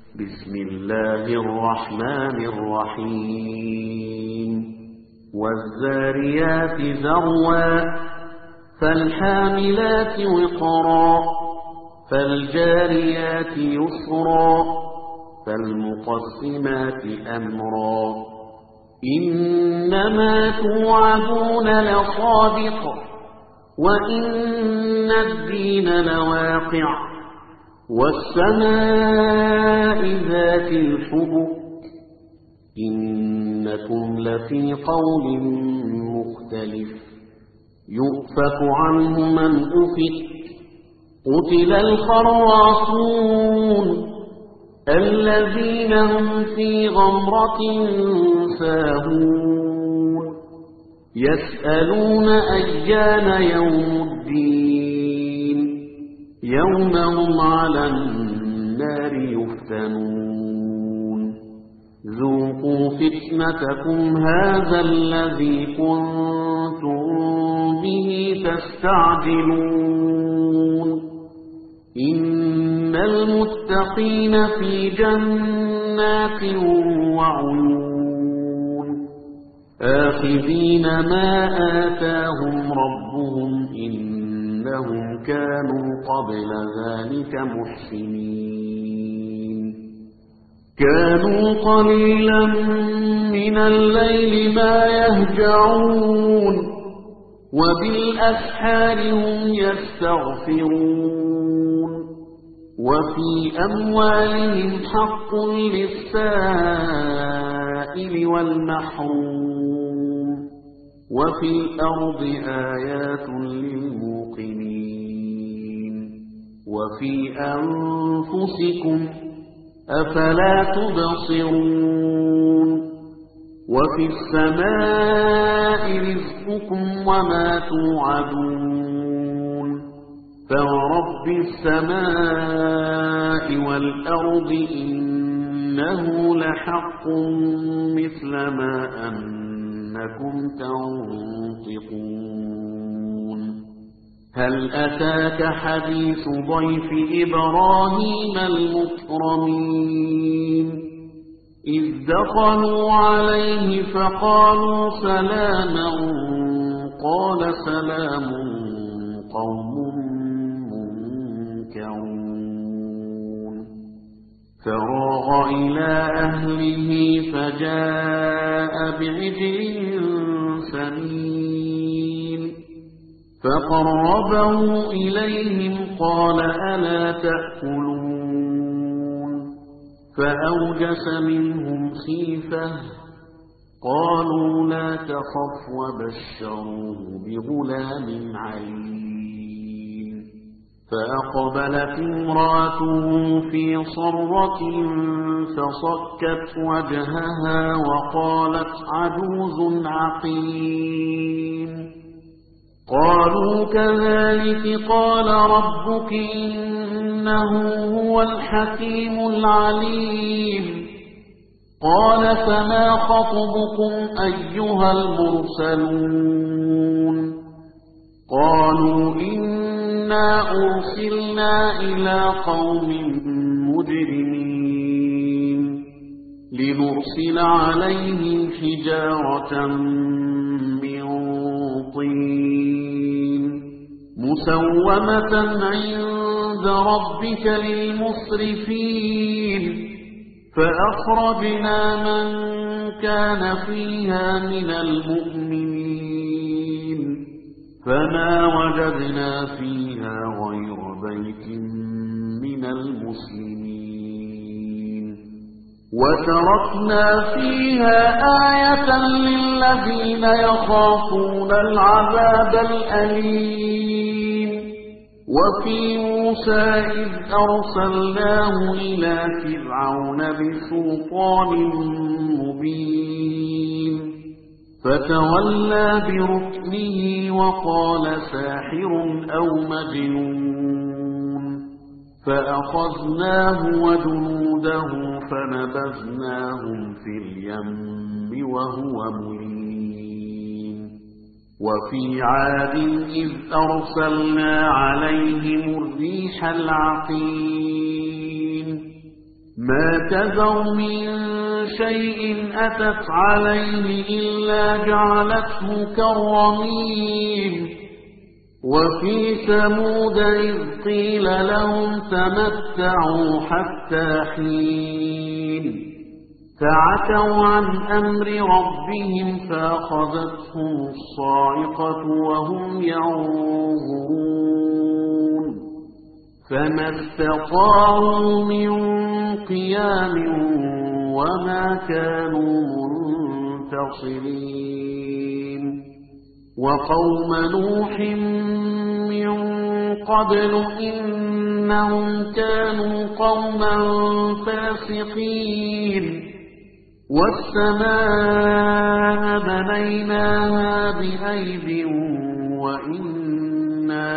بسم الله الرحمن الرحيم والذاريات ذروا فالحاملات وقرا فالجاريات يسرا فالمقسمات أمرا إنما توعدون لصادق وإن الدين لواقع والسماء ذات الحبك إنكم لفي قول مختلف يؤفك عنه من أفك قتل الخراصون الذين هم في غمرة ساهون يسألون أيان يوم الدين يوم هم على النار يفتنون ذوقوا فتنتكم هذا الذي كنتم به تستعجلون إن المتقين في جنات وعيون آخذين ما آتاهم ربهم إنهم كانوا قبل ذلك محسنين كانوا قليلا من الليل ما يهجعون وبالأسحار هم يستغفرون وفي أموالهم حق للسائل والمحروم وفي الأرض آيات للموقنين وفي أنفسكم أفلا تبصرون وفي السماء رزقكم وما توعدون فورب السماء والأرض إنه لحق مثل ما أنكم تنطقون هل أتاك حديث ضيف إبراهيم المكرمين إذ دخلوا عليه فقالوا سلاما قال سلام قوم منكرون فراغ إلى أهله فجاء بعجل سمين فقربه إليهم قال ألا تأكلون فأوجس منهم خيفة قالوا لا تخف وبشروه بغلام عليم فأقبلت امرأته في صرة فصكت وجهها وقالت عجوز عقيم قالوا كذلك قال ربك إنه هو الحكيم العليم قال فما خطبكم أيها المرسلون قالوا إنا أرسلنا إلى قوم مجرمين لنرسل عليهم حجارة من طين مسومة عند ربك للمسرفين فأخرجنا من كان فيها من المؤمنين فما وجدنا فيها غير بيت من المسلمين وتركنا فيها آية للذين يخافون العذاب الأليم وفي موسى إذ أرسلناه إلى فرعون بسلطان مبين فتولى بركنه وقال ساحر أو مجنون فأخذناه وجنوده فنبذناهم في اليم وهو مليم وفي عاد إذ أرسلنا عليهم الريح العقيم ما تذر من شيء أتت عليه إلا جعلته كالرميم وفي ثمود إذ قيل لهم تمتعوا حتى حين فعتوا عن أمر ربهم فأخذتهم الصاعقة وهم ينظرون فما استطاعوا من قيام وما كانوا منتصرين وقوم نوح من قبل إنهم كانوا قوما فاسقين والسماء بنيناها بأيد وإنا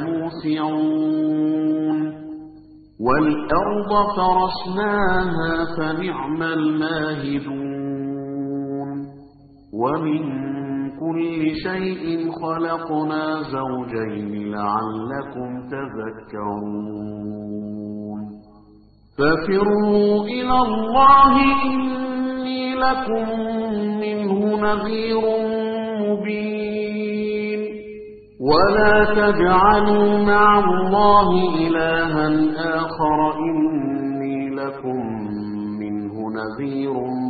لموسعون والأرض فرشناها فنعم الماهدون ومن كل شيء خلقنا زوجين لعلكم تذكرون ففروا إلى الله إني لكم منه نذير مبين ولا تجعلوا مع الله إلها آخر إني لكم منه نذير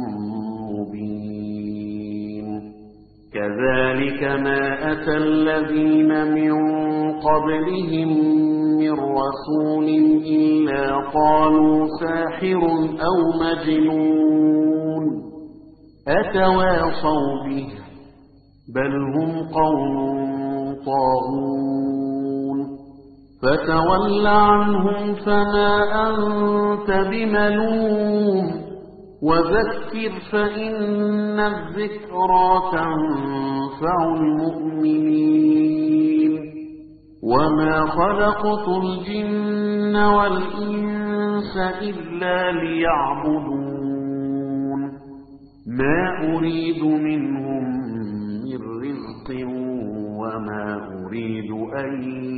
مبين كذلك ما أتى الذين من قبلهم من رسول إلا قالوا ساحر أو مجنون أتواصوا به بل هم قوم طاغون فتول عنهم فما أنت بملوم وذكر فإن الذكرى تنفع المؤمنين وما خلقت الجن والإنس إلا ليعبدون ما أريد منهم من رزق وما أريد أن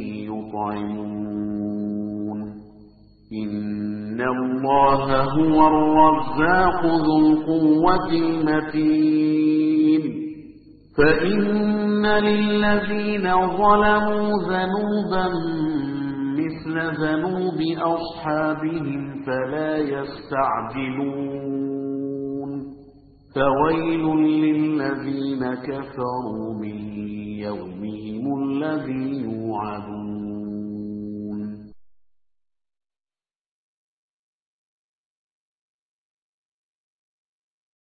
يطعمون إن الله هو الرزاق ذو القوة المتين فإن للذين ظلموا ذنوبا مثل ذنوب أصحابهم فلا يستعجلون فويل للذين كفروا من يومهم الذي يوعدون